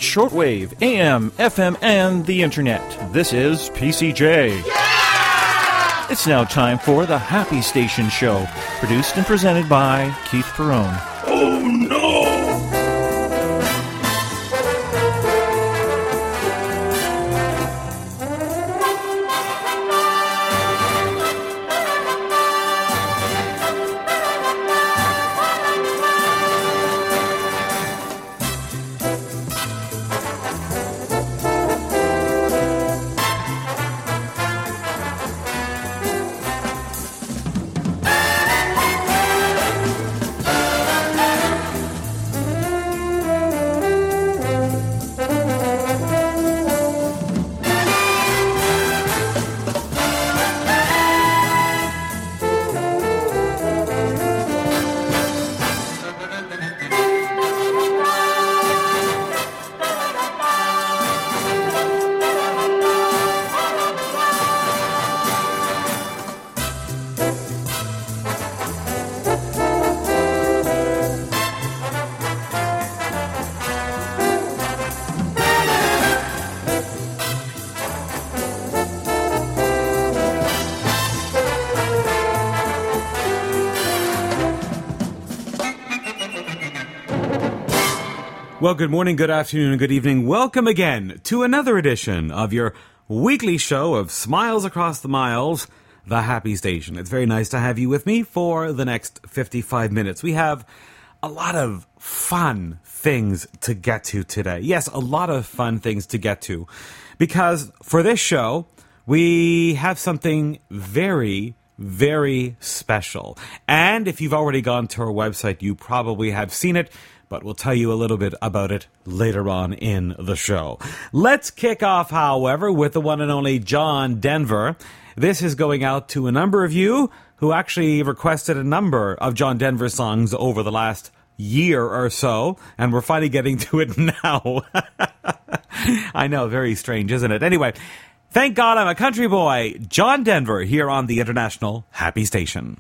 shortwave, AM, FM, and the internet. This is PCJ. Yeah! It's now time for the Happy Station Show, produced and presented by Keith Perrone. Oh no! Well, good morning, good afternoon, and good evening. Welcome again to another edition of your weekly show of Smiles Across the Miles, the Happy Station. It's very nice to have you with me for the next 55 minutes. We have a lot of fun things to get to today. Yes, a lot of fun things to get to. Because for this show, we have something very, very special. And if you've already gone to our website, you probably have seen it. But we'll tell you a little bit about it later on in the show. Let's kick off, however, with the one and only John Denver. This is going out to a number of you who actually requested a number of John Denver songs over the last year or so, and we're finally getting to it now. I know, very strange, isn't it? Anyway, thank God I'm a country boy. John Denver here on the International Happy Station.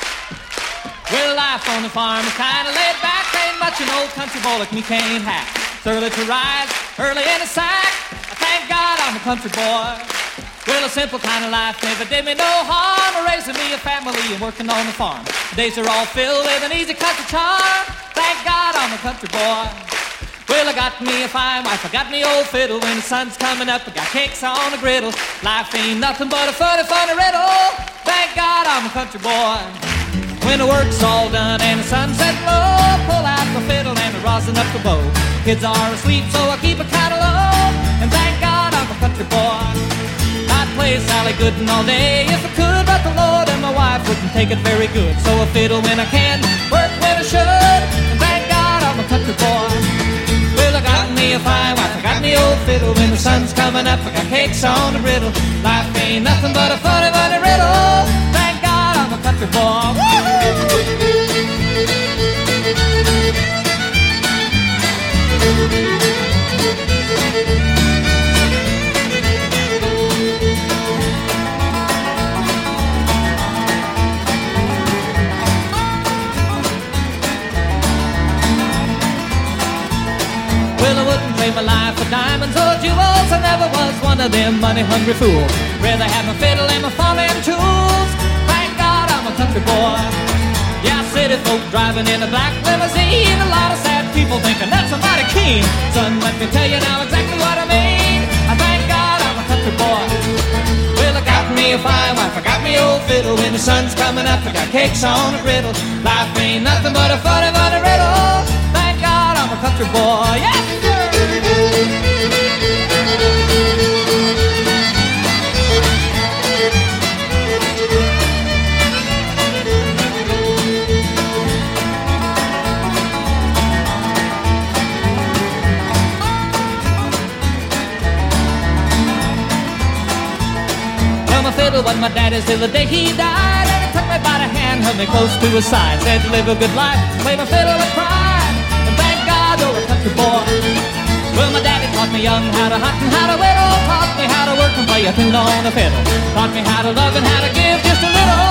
Well, life on the farm is kind of laid back. Ain't much an old country boy like me can't hack. It's early to rise, early in the sack. I thank God I'm a country boy. Well, a simple kind of life never did me no harm. Raising me a family and working on the farm. The days are all filled with an easy country charm. Thank God I'm a country boy. Well, I got me a fine wife, I got me old fiddle. When the sun's coming up, I got cakes on the griddle. Life ain't nothing but a funny, funny riddle. Thank God I'm a country boy. When the work's all done and the sun's setting low, pull out the fiddle and rosin up the bow. Kids are asleep, so I keep it kind of low. And thank God I'm a country boy. I'd play Sally Gooden all day if I could, but the Lord and my wife wouldn't take it very good. So I fiddle when I can, work when I should. And thank God I'm a country boy. Well, I got me a fine wife, I got me old fiddle. When the sun's coming up, I got cakes on the griddle. Life ain't nothing but a funny, funny riddle. Thank God I'm a country boy. Well, I wouldn't trade my life for diamonds or jewels. I never was one of them money-hungry fools. Rather have my fiddle and my farming tools. Thank God I'm a country boy. Yeah, city folk driving in a black limousine. A lot of sad people thinking that's somebody keen. Son, let me tell you now exactly what I mean. I thank God I'm a country boy. Well, I got me a fine wife, I got me old fiddle. When the sun's coming up, I got cakes on a griddle. Life ain't nothing but a funny, funny riddle. Thank God I'm a country boy. Yes, sir. Fiddle was my daddy's till the day he died. And he took me by the hand, held me close to his side. Said to live a good life, play my fiddle and cry. And thank God you're a country boy. Well, my daddy taught me young how to hunt and how to whittle. Taught me how to work and play a tune on the fiddle. Taught me how to love and how to give just a little.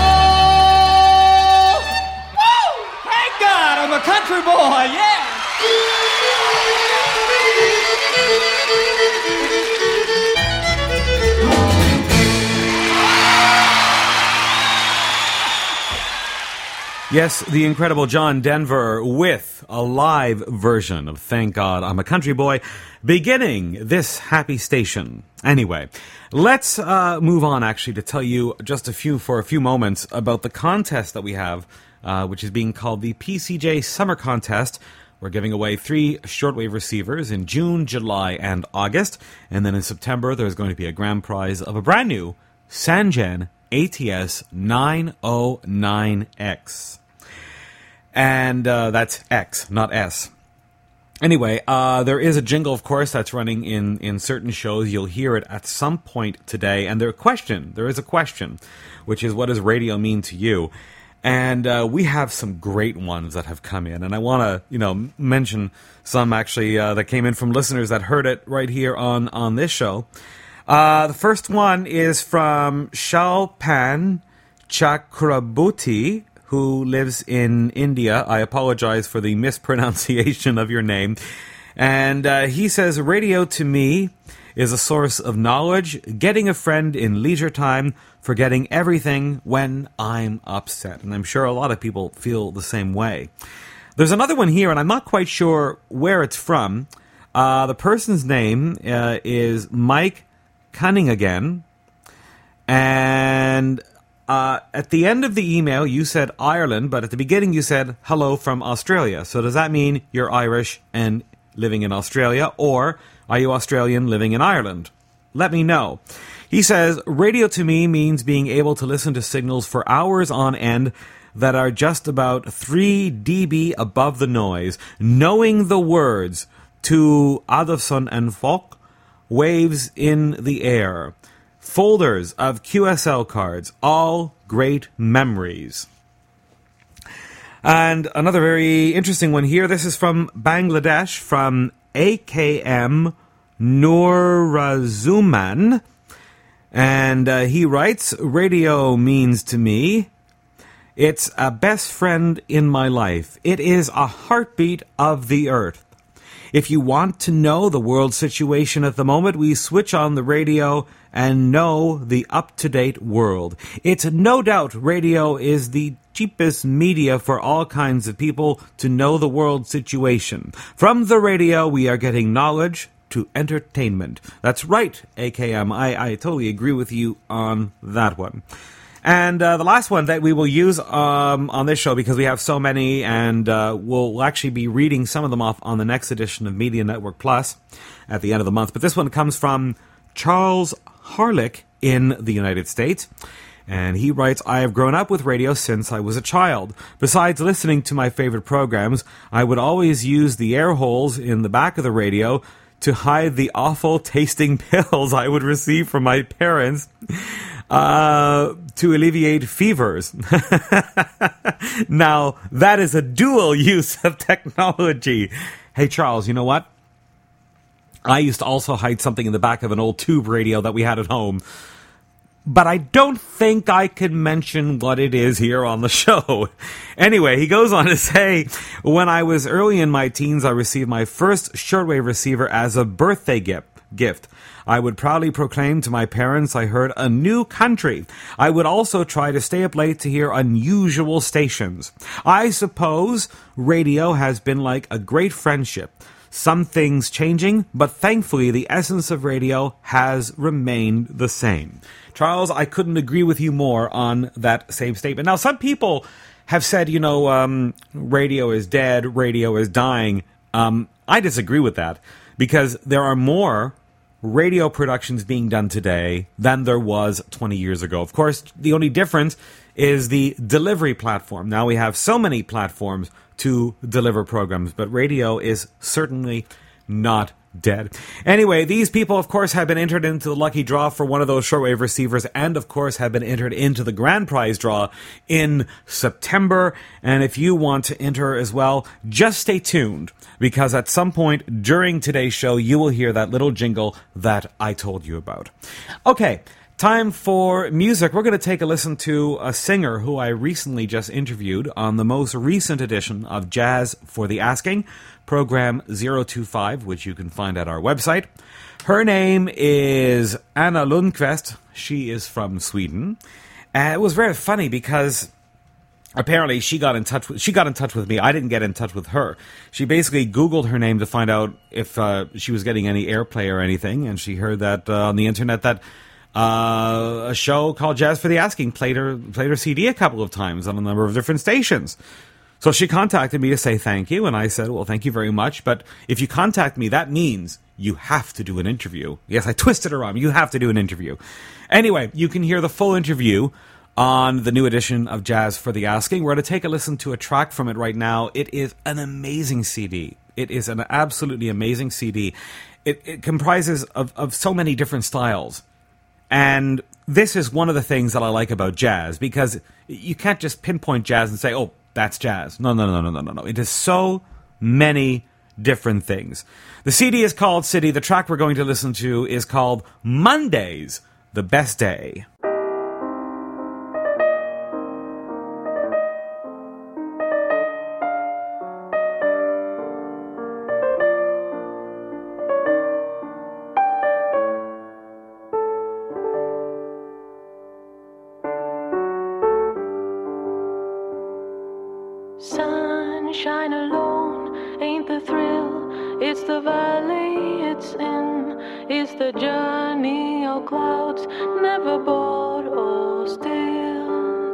Woo! Thank God I'm a country boy, yeah! Yes, the incredible John Denver with a live version of Thank God I'm a Country Boy, beginning this happy station. Anyway, let's move on actually to tell you just for a few moments about the contest that we have, which is being called the PCJ Summer Contest. We're giving away 3 shortwave receivers in June, July, and August. And then in September, there's going to be a grand prize of a brand new Sangen ATS 909X. And that's X, not S. Anyway, there is a jingle, of course, that's running in certain shows. You'll hear it at some point today. And there is a question, which is, what does radio mean to you? And we have some great ones that have come in. And I want to, mention some actually that came in from listeners that heard it right here on this show. The first one is from Shalpan Chakrabuti, who lives in India. I apologize for the mispronunciation of your name. And he says, radio to me is a source of knowledge, getting a friend in leisure time, forgetting everything when I'm upset. And I'm sure a lot of people feel the same way. There's another one here, and I'm not quite sure where it's from. The person's name is Mike Cunningham. And at the end of the email, you said Ireland, but at the beginning you said hello from Australia. So does that mean you're Irish and living in Australia, or are you Australian living in Ireland? Let me know. He says, radio to me means being able to listen to signals for hours on end that are just about 3 dB above the noise, knowing the words to Adolfson and Falk, waves in the air. Folders of QSL cards, all great memories. And another very interesting one here. This is from Bangladesh, from AKM Nurazuman. And he writes, radio means to me, it's a best friend in my life. It is a heartbeat of the earth. If you want to know the world situation at the moment, we switch on the radio and know the up-to-date world. It's no doubt radio is the cheapest media for all kinds of people to know the world situation. From the radio, we are getting knowledge to entertainment. That's right, AKM. I totally agree with you on that one. And the last one that we will use on this show, because we have so many, and we'll actually be reading some of them off on the next edition of Media Network Plus at the end of the month. But this one comes from Charles Harlick in the United States. And he writes, I have grown up with radio since I was a child. Besides listening to my favorite programs, I would always use the air holes in the back of the radio to hide the awful tasting pills I would receive from my parents to alleviate fevers. Now, that is a dual use of technology. Hey, Charles, you know what? I used to also hide something in the back of an old tube radio that we had at home. But I don't think I can mention what it is here on the show. Anyway, he goes on to say, when I was early in my teens, I received my first shortwave receiver as a birthday gift. I would proudly proclaim to my parents I heard a new country. I would also try to stay up late to hear unusual stations. I suppose radio has been like a great friendship. Some things changing, but thankfully the essence of radio has remained the same. Charles, I couldn't agree with you more on that same statement. Now, some people have said, radio is dead, radio is dying. I disagree with that, because there are more radio productions being done today than there was 20 years ago. Of course, the only difference is the delivery platform. Now we have so many platforms to deliver programs, but radio is certainly not dead. Anyway, these people, of course, have been entered into the lucky draw for one of those shortwave receivers, and, of course, have been entered into the grand prize draw in September. And if you want to enter as well, just stay tuned, because at some point during today's show, you will hear that little jingle that I told you about. Okay, Time for music. We're going to take a listen to a singer who I recently just interviewed on the most recent edition of Jazz for the Asking, program 025, which you can find at our website. Her name is Anna Lundqvist. She is from Sweden. It was very funny because apparently she got in touch with me. I didn't get in touch with her. She basically Googled her name to find out if she was getting any airplay or anything, and she heard that on the internet that a show called Jazz for the Asking played her CD a couple of times on a number of different stations. So she contacted me to say thank you, and I said, well, thank you very much, but if you contact me, that means you have to do an interview. Yes, I twisted her arm. You have to do an interview. Anyway, you can hear the full interview on the new edition of Jazz for the Asking. We're going to take a listen to a track from it right now. It is an amazing CD. It is an absolutely amazing CD. It comprises of so many different styles. And this is one of the things that I like about jazz, because you can't just pinpoint jazz and say, oh, that's jazz. No. It is so many different things. The CD is called City. The track we're going to listen to is called Monday's the Best Day. Sunshine alone ain't the thrill. It's the valley it's in. It's the journey of clouds, never bored or still.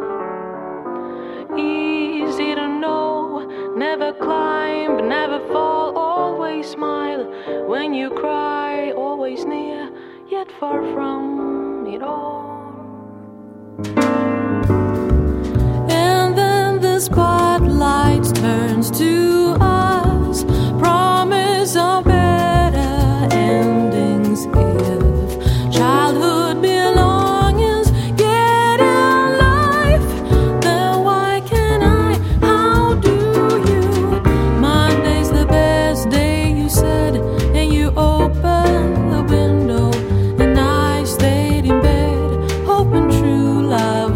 Easy to know, never climb, never fall, always smile. When you cry, always near, yet far from it all. And then the spotlight turns to us, promise of better endings if childhood belongings get in life. Then why can't I? How do you? Monday's the best day, you said, and you opened the window, and I stayed in bed, hoping true love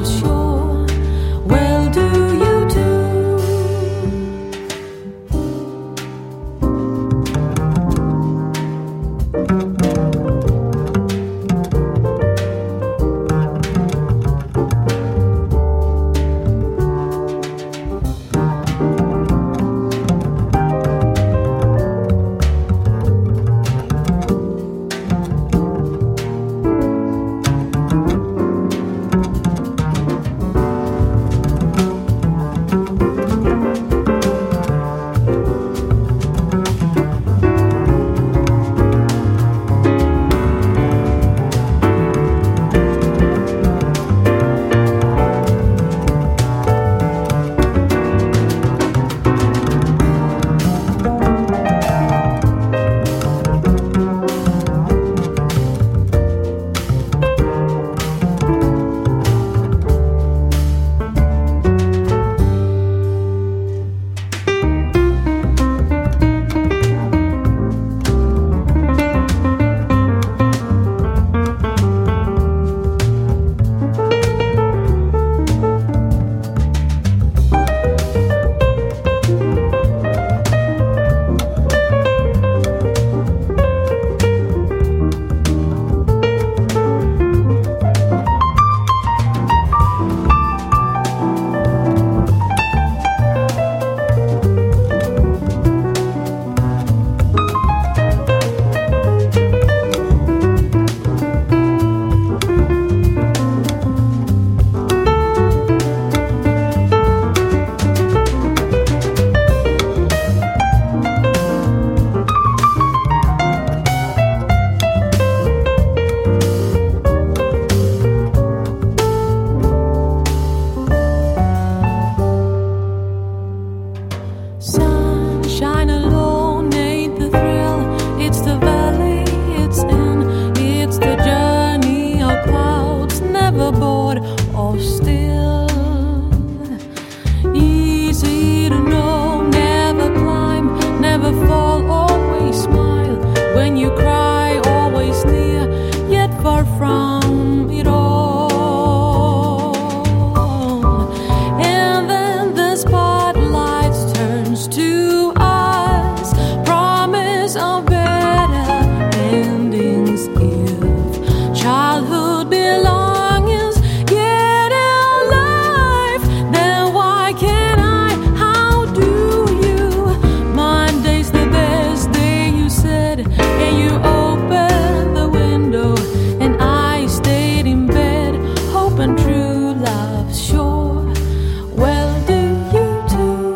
when true love's sure. Well, do you too?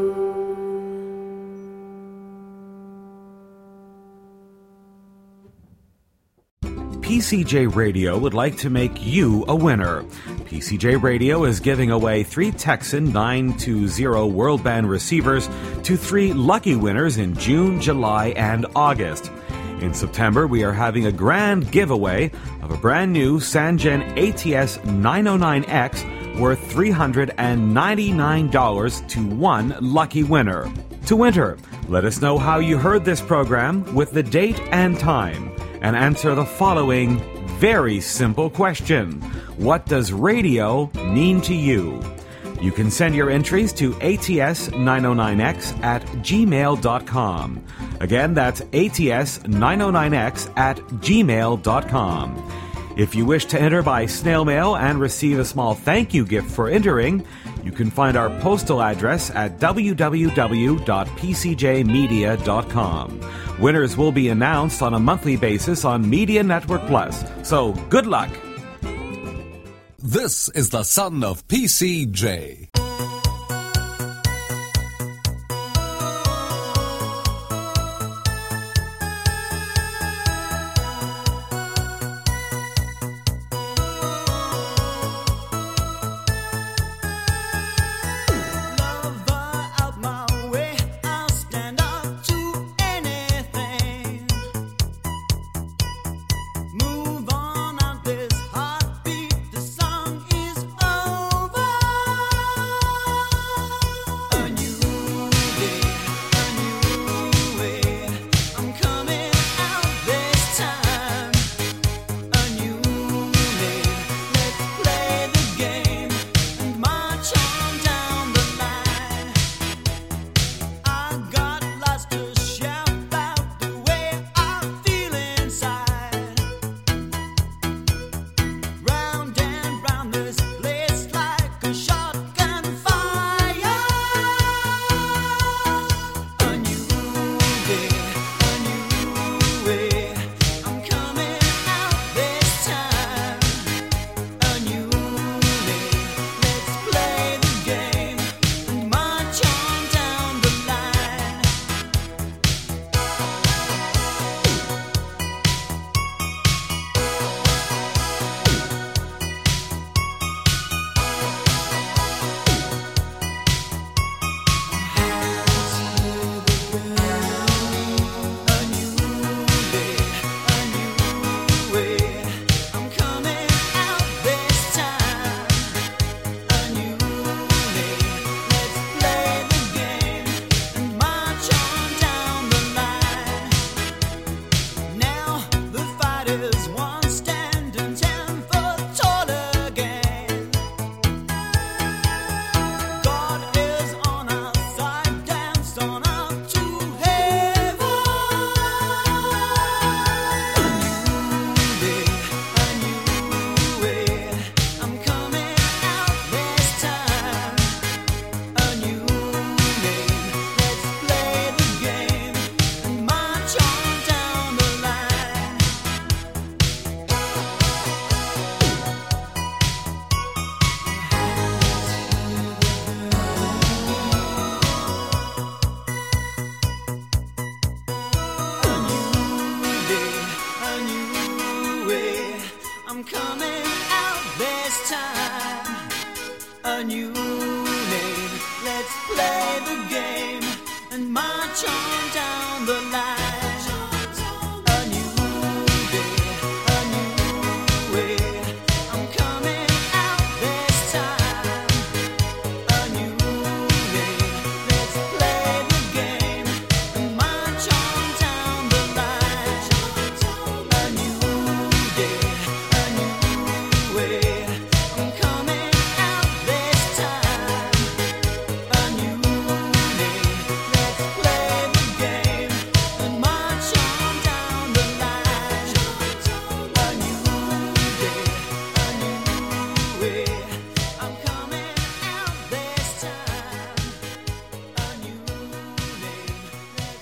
PCJ Radio would like to make you a winner. PCJ Radio is giving away 3 Texan 920 World Band receivers to 3 lucky winners in June, July, and August. In September, we are having a grand giveaway of a brand new Sangen ATS 909X worth $399 to 1 lucky winner. To enter, let us know how you heard this program with the date and time, and answer the following very simple question. What does radio mean to you? You can send your entries to ats909x@gmail.com. Again, that's ats909x@gmail.com. If you wish to enter by snail mail and receive a small thank you gift for entering, you can find our postal address at www.pcjmedia.com. Winners will be announced on a monthly basis on Media Network Plus. So, good luck! This is the son of PCJ.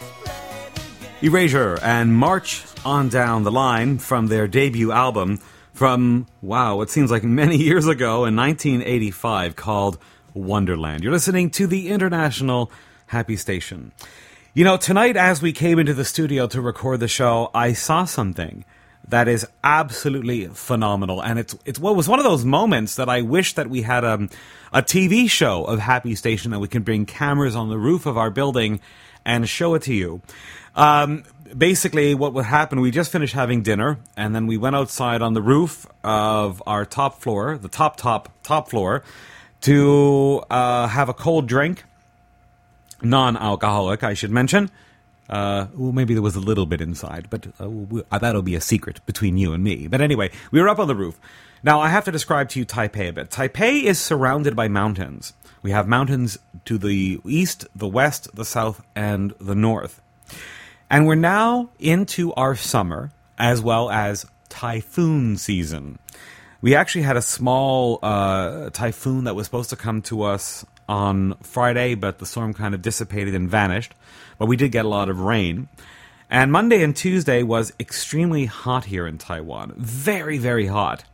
Erasure and March on Down the Line from their debut album, from, wow, it seems like many years ago in 1985 called Wonderland. You're listening to the International Happy Station. You know, tonight as we came into the studio to record the show, I saw something that is absolutely phenomenal. And it was one of those moments that I wish that we had a TV show of Happy Station that we can bring cameras on the roof of our building and show it to you. Basically, what would happen, we just finished having dinner, and then we went outside on the roof of our top floor, the top floor, to have a cold drink. Non-alcoholic, I should mention. Well, maybe there was a little bit inside, but that'll be a secret between you and me. But anyway, we were up on the roof. Now, I have to describe to you Taipei a bit. Taipei is surrounded by mountains. We have mountains to the east, the west, the south, and the north. And we're now into our summer, as well as typhoon season. We actually had a small typhoon that was supposed to come to us on Friday, but the storm kind of dissipated and vanished. But we did get a lot of rain. And Monday and Tuesday was extremely hot here in Taiwan. Very, very hot.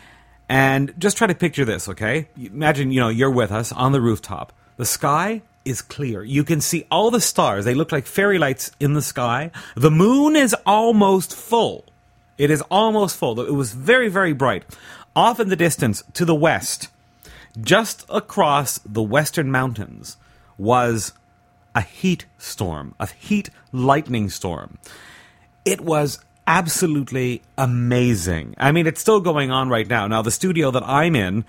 And just try to picture this, okay? Imagine, you're with us on the rooftop. The sky is clear. You can see all the stars. They look like fairy lights in the sky. The moon is almost full. It is almost full. It was very, very bright. Off in the distance, to the west, just across the western mountains, was a heat storm, a heat lightning storm. It was absolutely amazing. I mean, it's still going on right now. Now, the studio that I'm in,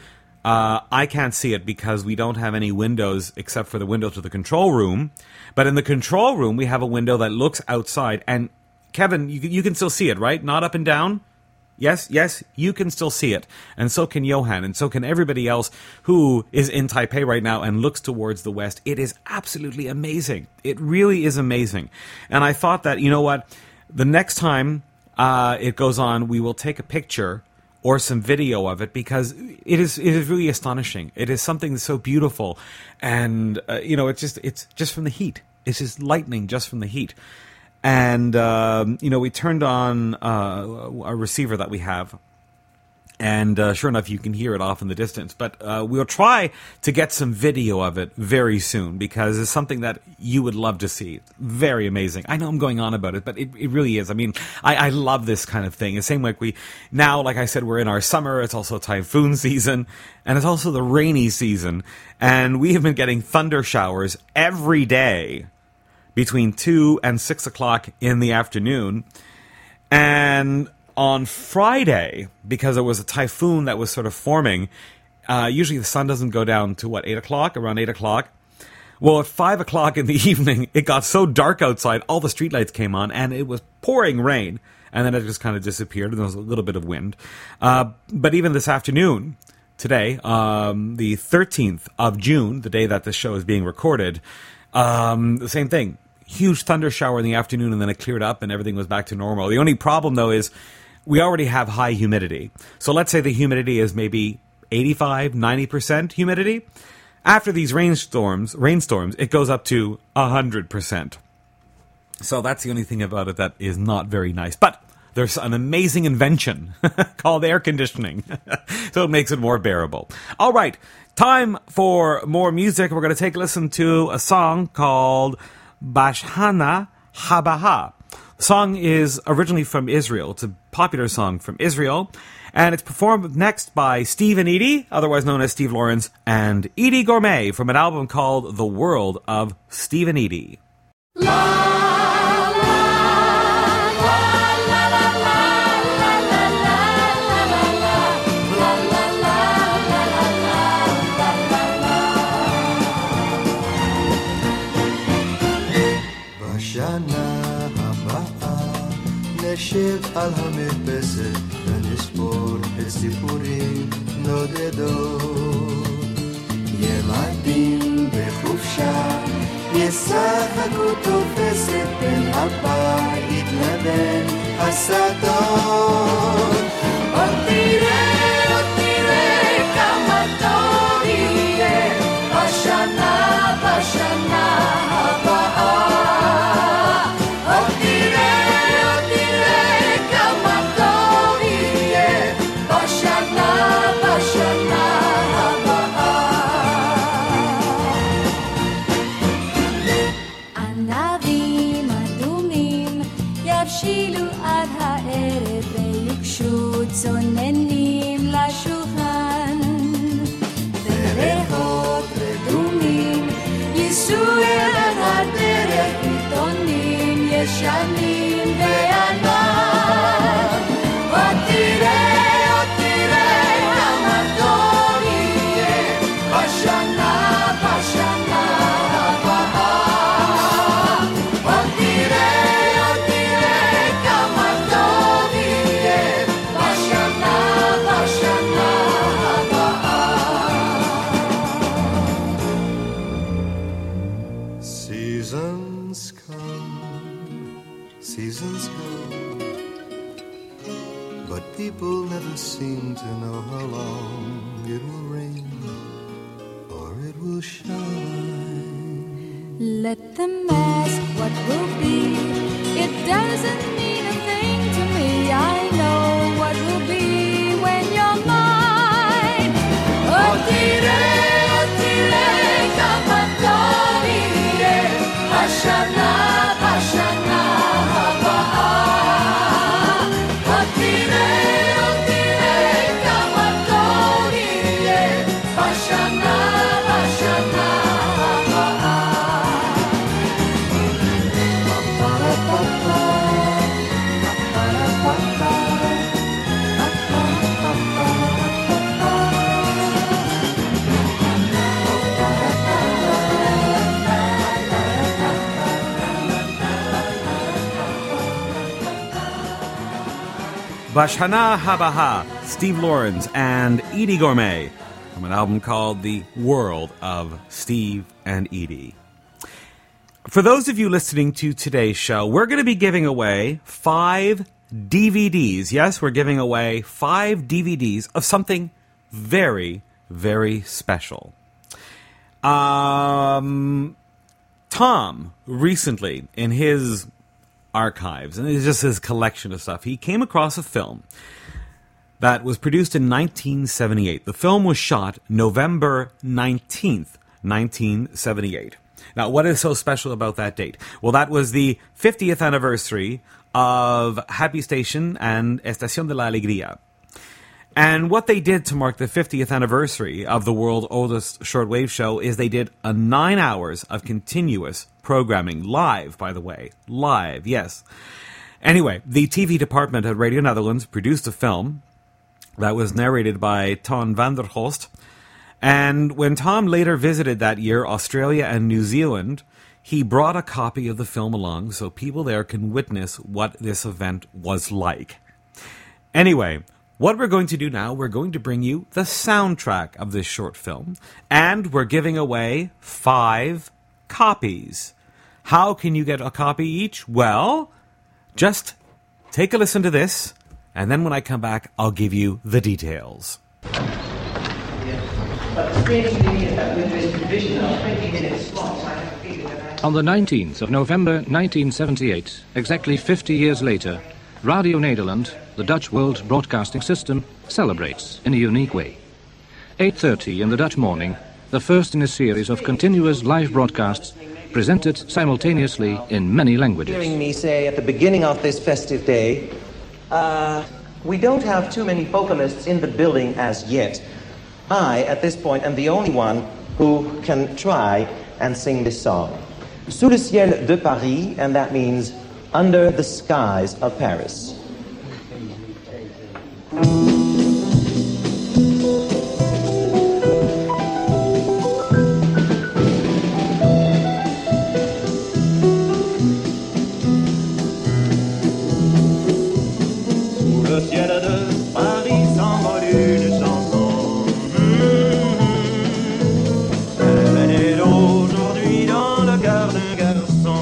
I can't see it because we don't have any windows except for the window to the control room. But in the control room, we have a window that looks outside. And Kevin, you can still see it, right? Not up and down? Yes, you can still see it. And so can Johan, and so can everybody else who is in Taipei right now and looks towards the west. It is absolutely amazing. It really is amazing. And I thought that, you know what, the next time it goes on, we will take a picture or some video of it, because it is really astonishing. It is something that's so beautiful. And, it's just from the heat. It's just lightning just from the heat. And, we turned on a receiver that we have. And sure enough, you can hear it off in the distance. But we'll try to get some video of it very soon, because it's something that you would love to see. Very amazing. I know I'm going on about it, but it really is. I mean, I love this kind of thing. The same way now, like I said, we're in our summer. It's also typhoon season. And it's also the rainy season. And we have been getting thunder showers every day between 2 and 6 o'clock in the afternoon. And on Friday, because there was a typhoon that was sort of forming, usually the sun doesn't go down to, 8 o'clock? Around 8 o'clock? Well, at 5 o'clock in the evening, it got so dark outside, all the streetlights came on, and it was pouring rain. And then it just kind of disappeared, and there was a little bit of wind. But even this afternoon, today, the 13th of June, the day that this show is being recorded, the same thing. Huge thunder shower in the afternoon, and then it cleared up and everything was back to normal. The only problem, though, is we already have high humidity. So let's say the humidity is maybe 85, 90% humidity. After these rainstorms, it goes up to 100%. So that's the only thing about it that is not very nice. But there's an amazing invention called air conditioning. So it makes it more bearable. All right, time for more music. We're going to take a listen to a song called Bashana Habaha. The song is originally from Israel. It's a popular song from Israel. And it's performed next by Steve and Edie, otherwise known as Steve Lawrence, and Edie Gourmet from an album called The World of Steve and Edie. נשב על המרפסת ונספור את סיפורים נודדות. ילדים בחופשה ישחקו תופסת בין הבית לבין השדות. עוד תראה כמה טוב יהיה בשנה הבאה. עוד תראה כמה טוב יהיה השנים בענן. עוד תראה כמה טוב יהיה בשנה הבאה. עוד תראה כמה טוב יהיה בשנה הבאה. Seasons go, but people never seem to know how long it will rain or it will shine. Let them ask what will be. It doesn't mean a thing to me. I know what will be when you're mine. Oh, tire, kama tov yeh hashana הבאה. Oh, tire, kama tov yeh בשנה הבאה. Bashana Habaha, Steve Lawrence and Edie Gourmet, from an album called The World of Steve and Edie. For those of you listening to today's show, we're going to be giving away 5 DVDs. Yes, we're giving away 5 DVDs of something very, very special. Tom recently, in his archives, and it's just his collection of stuff, he came across a film that was produced in 1978. The film was shot November 19th, 1978. Now, what is so special about that date? Well, that was the 50th anniversary of Happy Station and Estación de la Alegría. And what they did to mark the 50th anniversary of the world's oldest shortwave show is they did 9 hours of continuous programming. Live, by the way. Live, yes. Anyway, the TV department at Radio Netherlands produced a film that was narrated by Ton van der Holst. And when Tom later visited that year Australia and New Zealand, he brought a copy of the film along so people there can witness what this event was like. Anyway, what we're going to do now, we're going to bring you the soundtrack of this short film, and we're giving away 5 copies. How can you get a copy each? Well, just take a listen to this, and then when I come back, I'll give you the details. On the 19th of November 1978, exactly 50 years later, Radio Nederland, the Dutch World Broadcasting System, celebrates in a unique way. 8:30 in the Dutch morning, the first in a series of continuous live broadcasts presented simultaneously in many languages. Hearing me say at the beginning of this festive day, we don't have too many vocalists in the building as yet. I, at this point, am the only one who can try and sing this song. Sous le ciel de Paris, and that means under the skies of Paris. Sous le ciel de Paris s'envole une chanson. Elle est aujourd'hui dans le cœur d'un garçon.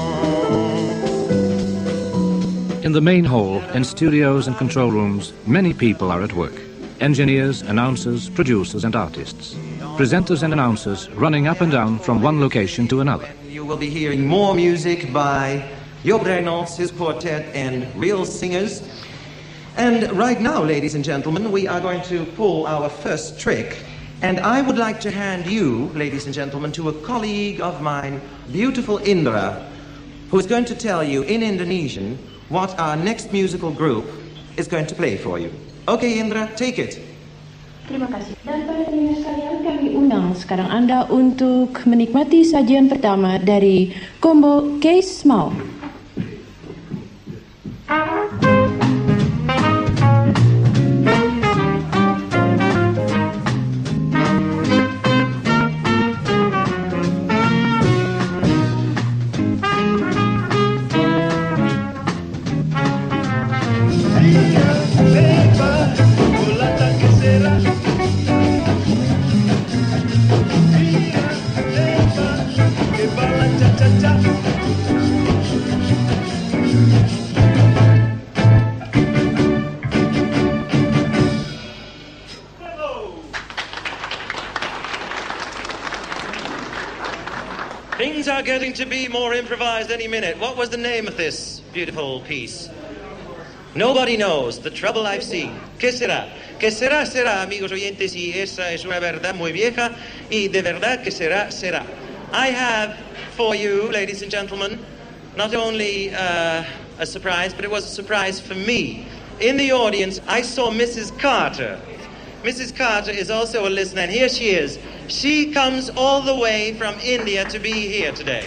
In the main hall, in studios and control rooms, many people are at work. Engineers, announcers, producers and artists. Presenters and announcers running up and down from one location to another. You will be hearing more music by Joop Reynolds, his quartet, and real singers. And right now, ladies and gentlemen, we are going to pull our first trick. And I would like to hand you, ladies and gentlemen, to a colleague of mine, beautiful Indra, who is going to tell you in Indonesian what our next musical group is going to play for you. Okay, Indra, take it. Terima kasih. Dan para pendengar sekalian, kami undang sekarang Anda untuk menikmati sajian pertama dari Combo Case Small. Things are getting to be more improvised any minute. What was the name of this beautiful piece? Nobody knows. The trouble I've seen. ¿Qué será? ¿Qué será? Será, amigos oyentes, y esa es una verdad muy vieja, y de verdad que será, será. I have for you, ladies and gentlemen, not only a surprise, but it was a surprise for me. In the audience, I saw Mrs. Carter. Mrs. Carter is also a listener, and here she is. She comes all the way from India to be here today.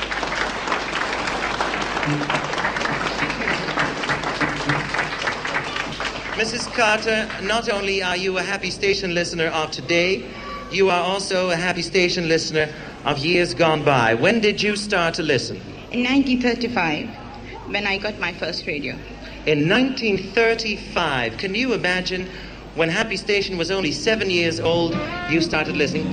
Mrs. Carter, not only are you a happy station listener of today, you are also a happy station listener of years gone by. When did you start to listen? In 1935, when I got my first radio. In 1935, can you imagine when Happy Station was only 7 years old, you started listening?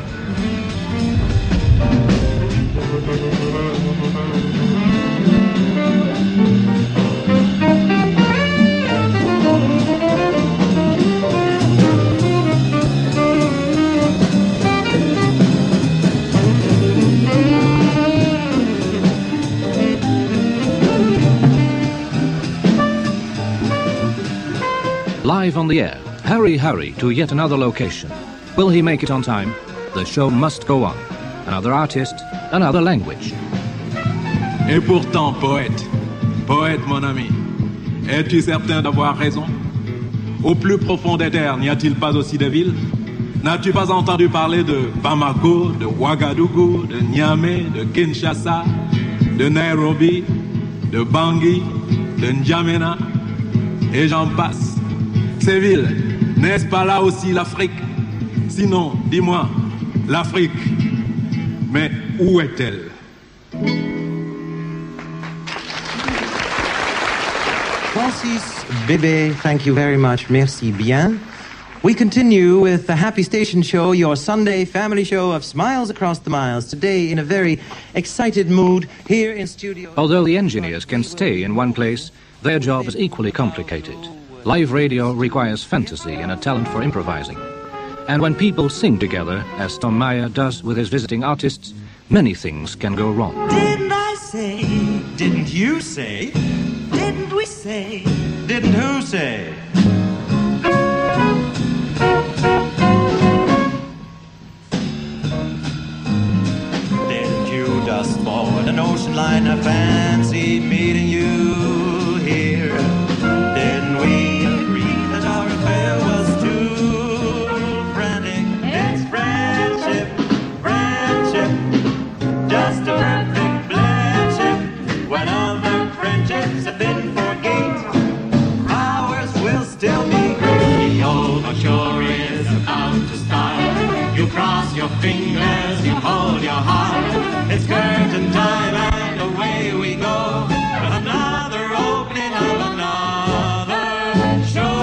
Live on the air, hurry to yet another location. Will he make it on time? The show must go on. Another artist, another language. Et pourtant, poète mon ami, es-tu certain d'avoir raison? Au plus profond des terres, n'y a-t-il pas aussi de villes? N'as-tu pas entendu parler de Bamako, de Ouagadougou, de Niamey, de Kinshasa, de Nairobi, de Bangui, de N'Djamena, et j'en passe? Ces villes, n'est-ce pas là aussi l'Afrique? Sinon, dis-moi, l'Afrique, mais où est-elle? Francis Bébé, thank you very much. Merci bien. We continue with the Happy Station Show, your Sunday family show of Smiles Across the Miles. Today in a very excited mood here in studio. Although the engineers can stay in one place, their job is equally complicated. Live radio requires fantasy and a talent for improvising. And when people sing together, as Tom Meyer does with his visiting artists, many things can go wrong. Didn't I say? Didn't you say? Didn't we say? Didn't who say? Didn't you dust forward an ocean liner, fancied meeting you here? Didn't we agree that our affair was too frantic? It's friendship, just a perfect blendship. When other friendships have been forgate, ours will still be great. The old shore is about to start. You cross your fingers, you hold your heart. It's curtain time and away we go. Another opening of another show.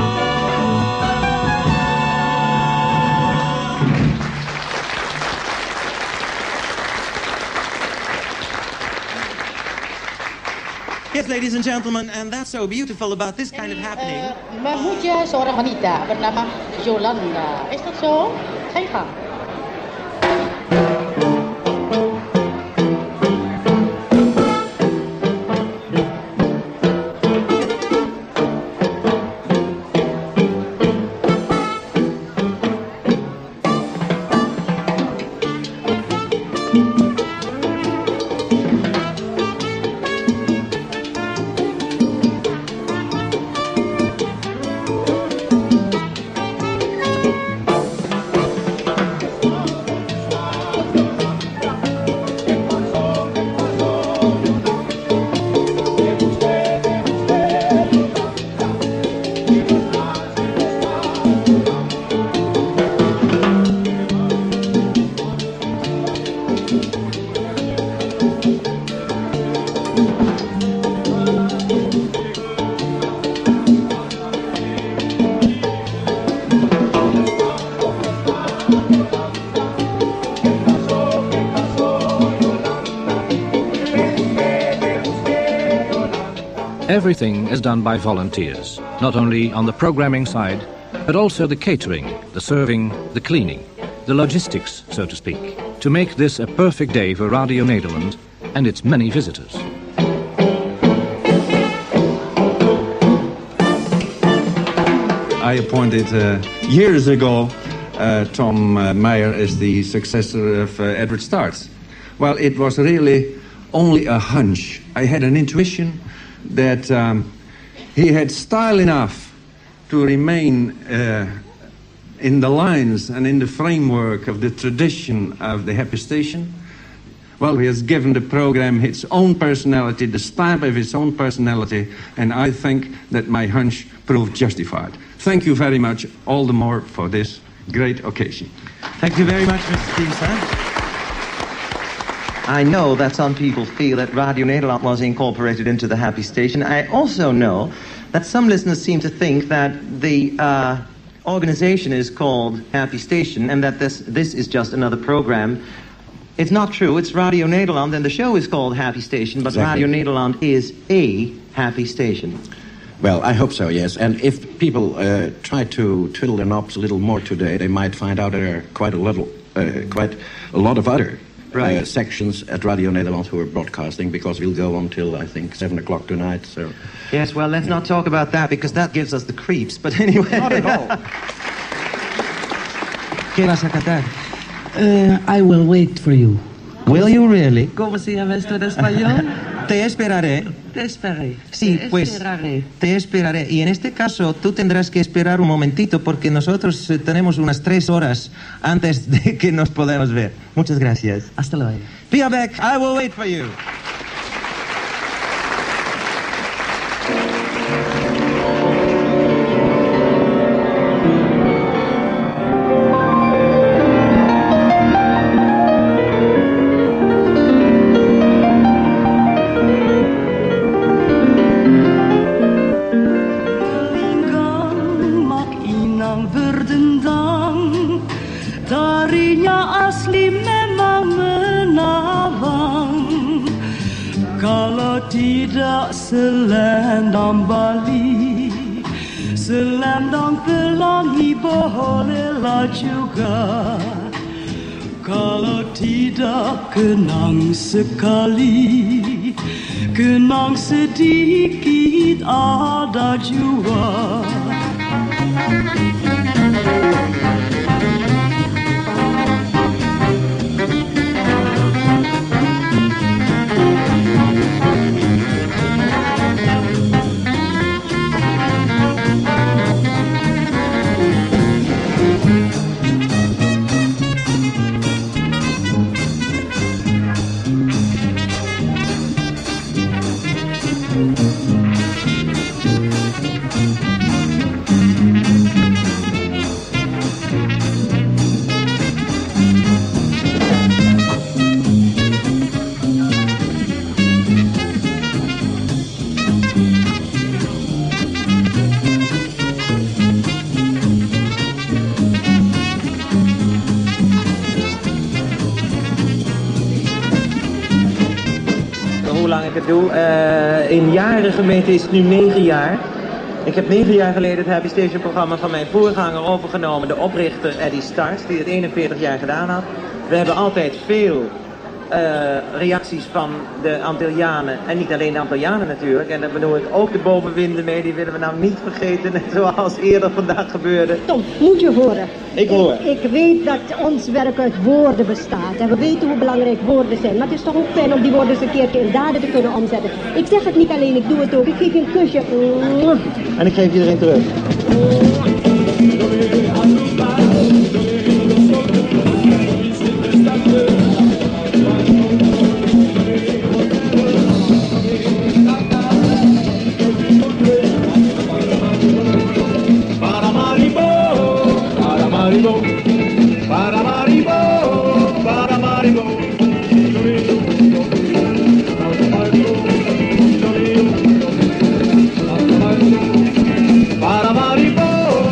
Yes, ladies and gentlemen, and that's so beautiful about this kind of happening. Memuja seorang wanita bernama Yolanda. Is that so? Ga je gang. Everything is done by volunteers, not only on the programming side, but also the catering, the serving, the cleaning, the logistics, so to speak. to make this a perfect day for Radio Nederland and its many visitors. I appointed years ago Tom Meyer as the successor of Edward Starts. Well, it was really only a hunch. I had an intuition that he had style enough to remain in the lines and in the framework of the tradition of the Happy Station. Well, he has given the program its own personality, the stamp of its own personality, and I think that my hunch proved justified. Thank you very much, all the more for this great occasion. Thank you very much, Mr. Stevenson. I know that some people feel that Radio Nederland was incorporated into the Happy Station. I also know that some listeners seem to think that the organization is called Happy Station and that this is just another program. It's not true. It's Radio Nederland and the show is called Happy Station, but Exactly. Radio Nederland is a Happy Station. Well, I hope so, yes. And if people try to twiddle their knobs a little more today, they might find out there are quite a lot of other sections at Radio Nederland who are broadcasting, because we'll go on till, I think, 7 o'clock tonight. So. Yes, well, let's not talk about that because that gives us the creeps. But anyway. Not at all. ¿Qué vas a cantar? I will wait for you. Will you really? ¿Cómo se llama esto en español? Te esperaré. Te esperaré. Sí, Te pues esperaré. te esperaré. Y en este caso tú tendrás que esperar un momentito porque nosotros tenemos unas 3 horas antes de que nos podamos ver. Muchas gracias. Hasta luego. Be back. I will wait for you. Darinya asli memang menawan, kalau tidak selendang Bali, selendang Pelangi bolehlah juga. Kalau tidak kenang sekali, kenang sedikit ada jua. In jaren gemeten is het nu 9 jaar. Ik heb 9 jaar geleden het Happy Station programma van mijn voorganger overgenomen, de oprichter Eddie Starts, die het 41 jaar gedaan had. We hebben altijd veel reacties van de Antillianen, en niet alleen de Antillianen natuurlijk, en daar bedoel ik ook de bovenwinden mee, die willen we nou niet vergeten, net zoals eerder vandaag gebeurde. Tom, moet je horen. Ik hoor. Ik weet dat ons werk uit woorden bestaat en we weten hoe belangrijk woorden zijn, maar het is toch ook fijn om die woorden eens een keertje in daden te kunnen omzetten. Ik zeg het niet alleen, ik doe het ook. Ik geef je een kusje. En ik geef iedereen terug. Para Maribor.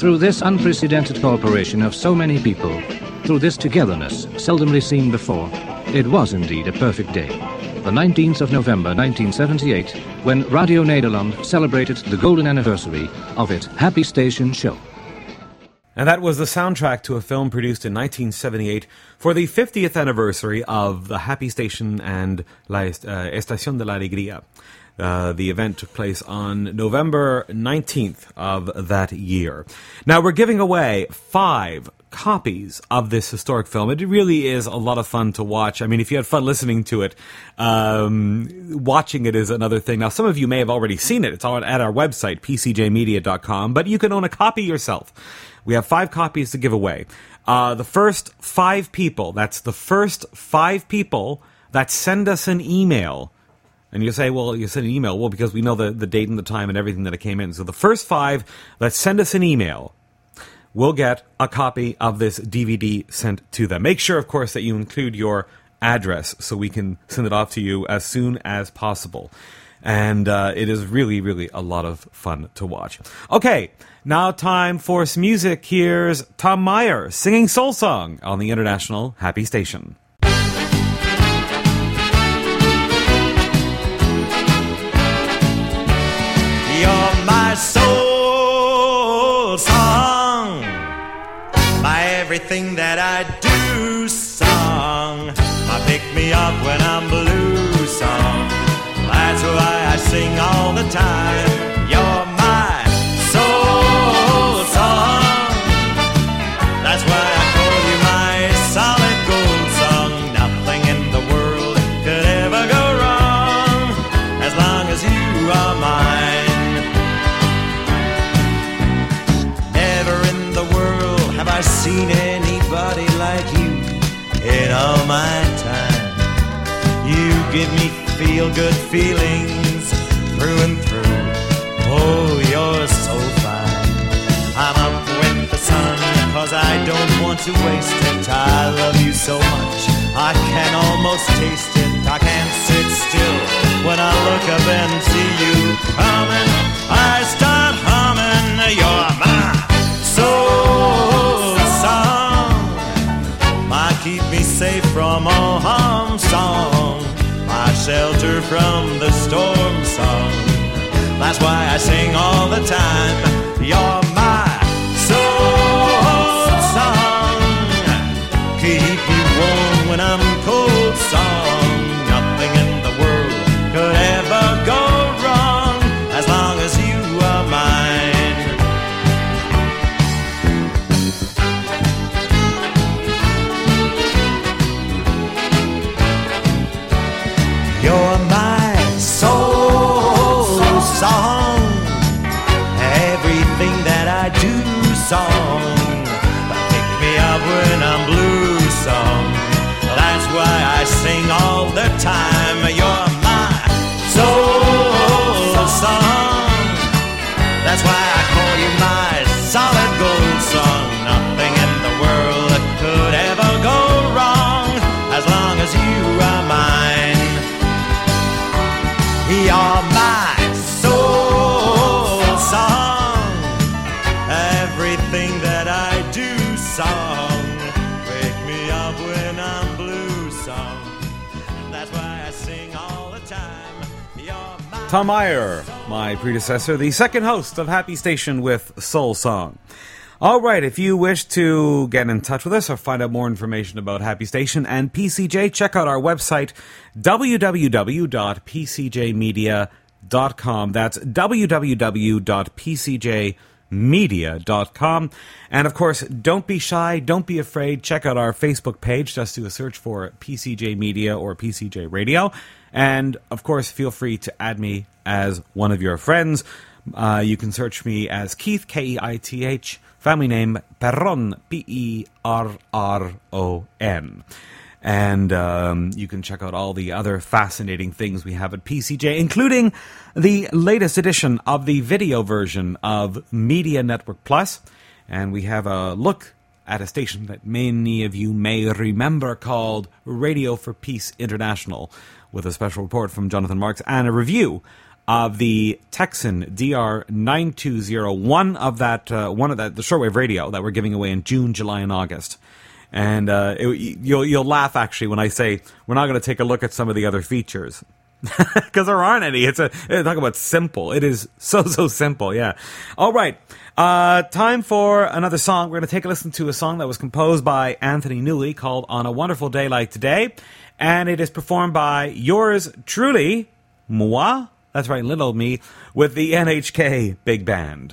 through this unprecedented cooperation of so many people, through this togetherness seldomly seen before, it was indeed a perfect day. The 19th of November 1978, when Radio Nederland celebrated the golden anniversary of its Happy Station show. And that was the soundtrack to a film produced in 1978 for the 50th anniversary of the Happy Station and La Estación de la Alegría. The event took place on November 19th of that year. Now, we're giving away 5 copies of this historic film. It really is a lot of fun to watch. I mean, if you had fun listening to it, watching it is another thing. Now, some of you may have already seen it. It's at our website, pcjmedia.com, but you can own a copy yourself. We have 5 copies to give away. The first 5 people, that's the first 5 people that send us an email. And you say, well, you send an email. Well, because we know the date and the time and everything that it came in. So the first 5 that send us an email will get a copy of this DVD sent to them. Make sure, of course, that you include your address so we can send it off to you as soon as possible. And it is really, really a lot of fun to watch. Okay, now time for some music. Here's Tom Meyer singing Soul Song on the International Happy Station. You're my soul song, my everything that I do song, my pick me up when I'm blue song. That's why I sing all the time. You're my soul song. That's why I call you my solid gold song. Nothing in the world could ever go wrong as long as you are mine. I've seen anybody like you in all my time. You give me feel-good feelings through and through. Oh, you're so fine. I'm up with the sun 'cause I don't want to waste it. I love you so much, I can almost taste it. I can't sit still when I look up and see you coming. I start humming. You're my soul song, my keep me safe from all harm song, my shelter from the storm song. That's why I sing all the time. You're my soul song, keep me warm when I'm cold song. Nothing in the world could ever go wrong as long as you are mine. You're my soul song, everything that I do song, pick me up when I'm blue song. That's why I sing all the time. You're my soul song. That's why I call you my solid gold song. Nothing in the world could ever go wrong as long as you are mine. You're my soul song, everything that I do song, wake me up when I'm blue song. That's why I sing all the time. You're my Tom Meyer, my predecessor, the second host of Happy Station with Soul Song. All right, if you wish to get in touch with us or find out more information about Happy Station and PCJ, check out our website, www.pcjmedia.com. That's www.pcjmedia.com. And of course, don't be shy, don't be afraid. Check out our Facebook page. Just do a search for PCJ Media or PCJ Radio. And of course, feel free to add me as one of your friends. You can search me as Keith, Keith, family name Perron, Perron. And you can check out all the other fascinating things we have at PCJ, including the latest edition of the video version of Media Network Plus. And we have a look at a station that many of you may remember called Radio for Peace International, with a special report from Jonathan Marks and a review of the Texan DR920, one of the shortwave radio that we're giving away in June, July, and August. And you'll laugh actually when I say we're not going to take a look at some of the other features. Because there aren't any. Talk about simple. It is so simple, yeah. All right. Time for another song. We're going to take a listen to a song that was composed by Anthony Newley called On a Wonderful Day Like Today. And it is performed by yours truly, moi, that's right, little old me, with the NHK Big Band.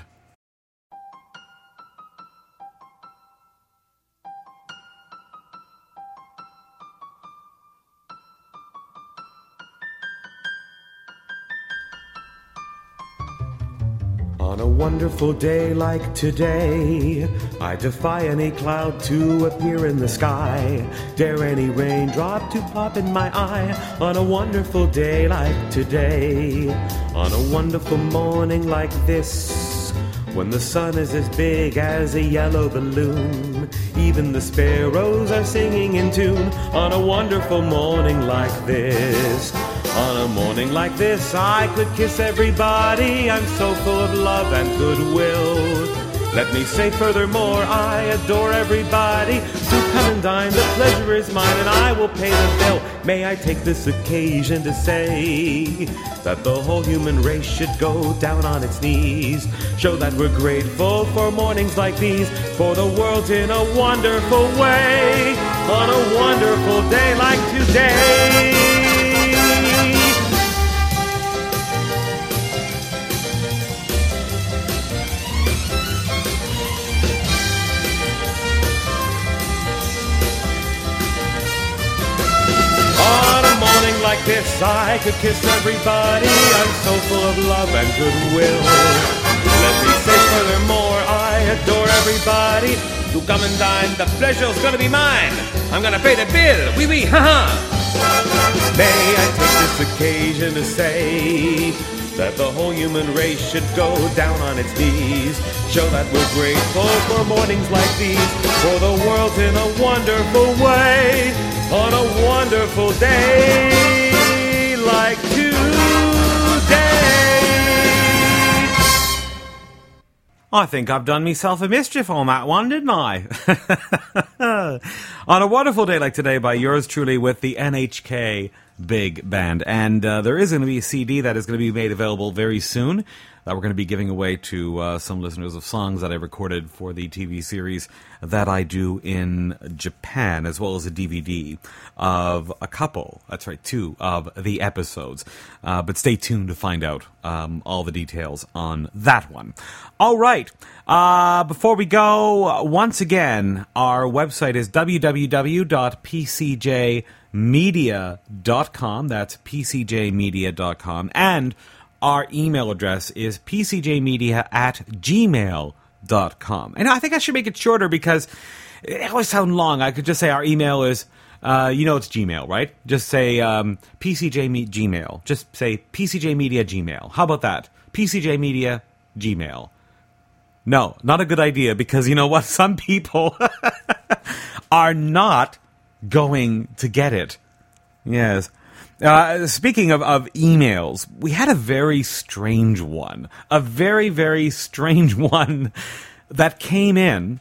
On a wonderful day like today, I defy any cloud to appear in the sky, dare any raindrop to pop in my eye. On a wonderful day like today, on a wonderful morning like this, when the sun is as big as a yellow balloon, even the sparrows are singing in tune. On a wonderful morning like this, on a morning like this, I could kiss everybody. I'm so full of love and goodwill. Let me say furthermore, I adore everybody. So come and dine, the pleasure is mine, and I will pay the bill. May I take this occasion to say that the whole human race should go down on its knees, show that we're grateful for mornings like these, for the world's in a wonderful way, on a wonderful day like today. Like this, I could kiss everybody. I'm so full of love and goodwill. Let me say furthermore, I adore everybody. Do come and dine, the pleasure's gonna be mine. I'm gonna pay the bill, wee wee, ha ha. May I take this occasion to say that the whole human race should go down on its knees, show that we're grateful for mornings like these, for the world's in a wonderful way, on a wonderful day like today. I think I've done myself a mischief on that one, didn't I? On a wonderful day like today by yours truly with the NHK Big Band. And there is going to be a CD that is going to be made available very soon that we're going to be giving away to some listeners of songs that I recorded for the TV series that I do in Japan, as well as a DVD of a couple, that's right, 2 of the episodes. But stay tuned to find out all the details on that one. All right, before we go, once again, our website is www.pcjmedia.com. That's pcjmedia.com. And our email address is pcjmedia@gmail.com. And I think I should make it shorter because it always sounds long. I could just say our email is, it's Gmail, right? Just say Gmail. Just say PCJmedia Gmail. How about that? PCJmedia Gmail. No, not a good idea because you know what? Some people are not going to get it. Yes. Speaking of emails, we had a very strange one. A very, very strange one that came in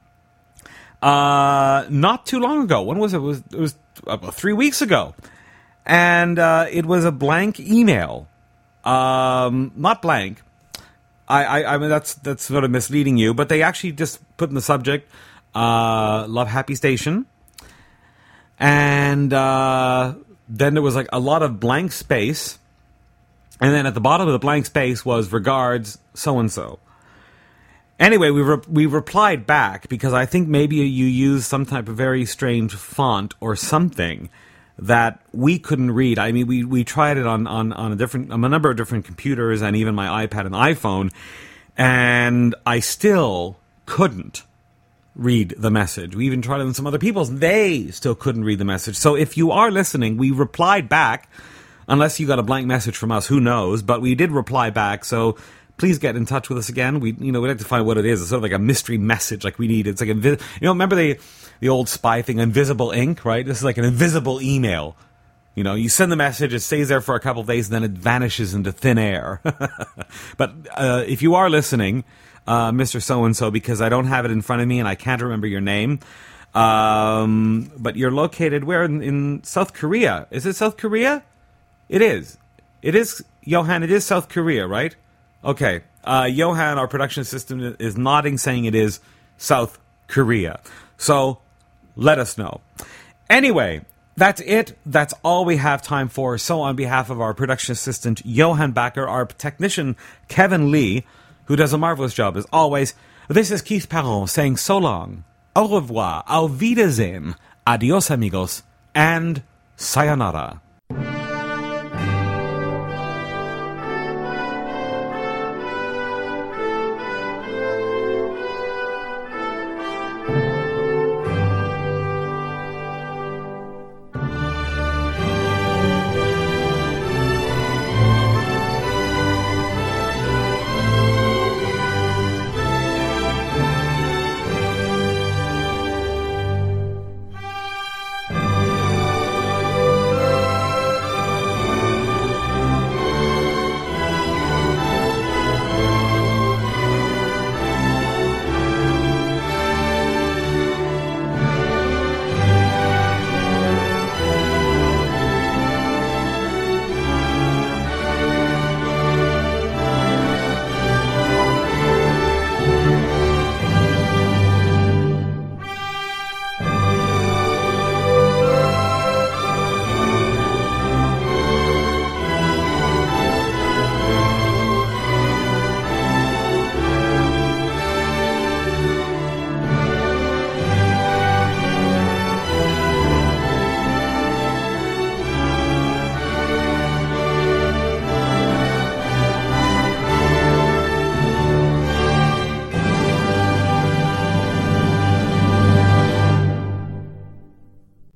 not too long ago. When was it? It was about 3 weeks ago. And it was a blank email. Not blank. I mean, that's sort of misleading you, but they actually just put in the subject, Love Happy Station. And then there was like a lot of blank space. And then at the bottom of the blank space was regards so-and-so. Anyway, we replied back because I think maybe you used some type of very strange font or something that we couldn't read. I mean, we tried it on a number of different computers and even my iPad and iPhone, and I still couldn't read the message. We even tried it on some other people's. They still couldn't read the message. So if you are listening, we replied back. Unless you got a blank message from us, who knows? But we did reply back, so please get in touch with us again. We'd like to find what it is. It's sort of like a mystery message like we need. It's like, remember the old spy thing, invisible ink, right? This is like an invisible email. You know, you send the message, it stays there for a couple of days, then it vanishes into thin air. But if you are listening, Mr. So-and-so, because I don't have it in front of me and I can't remember your name, but you're located where? In South Korea. Is it South Korea? It is. It is, Johan, it is South Korea, right? Okay. Johan, our production assistant, is nodding, saying it is South Korea. So, let us know. Anyway, that's it. That's all we have time for. So, on behalf of our production assistant, Johan Backer, our technician, Kevin Lee, who does a marvelous job as always, this is Keith Perron saying so long, au revoir, auf Wiedersehen, adios amigos, and sayonara.